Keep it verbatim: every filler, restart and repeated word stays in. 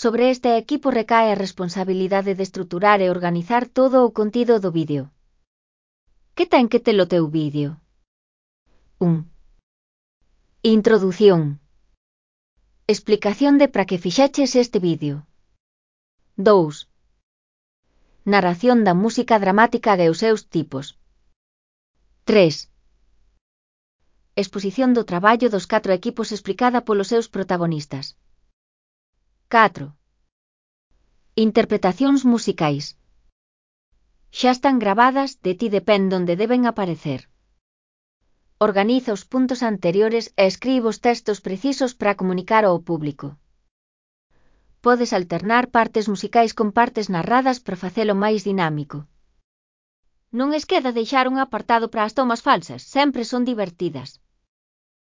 Sobre este equipo recae a responsabilidade de estruturar e organizar todo o contido do vídeo. Que ten que ter o teu vídeo? un. Introdución. Explicación de para que fixeches este vídeo. dous. Narración da música dramática e os seus tipos. tres. Exposición do traballo dos catro equipos explicada polos seus protagonistas. catro. Interpretacións musicais. Xa están gravadas, de ti depende onde deben aparecer. Organiza os puntos anteriores e escribe os textos precisos para comunicar ao público. Podes alternar partes musicais con partes narradas para facelo máis dinámico. Non esqueda deixar un apartado para as tomas falsas, sempre son divertidas.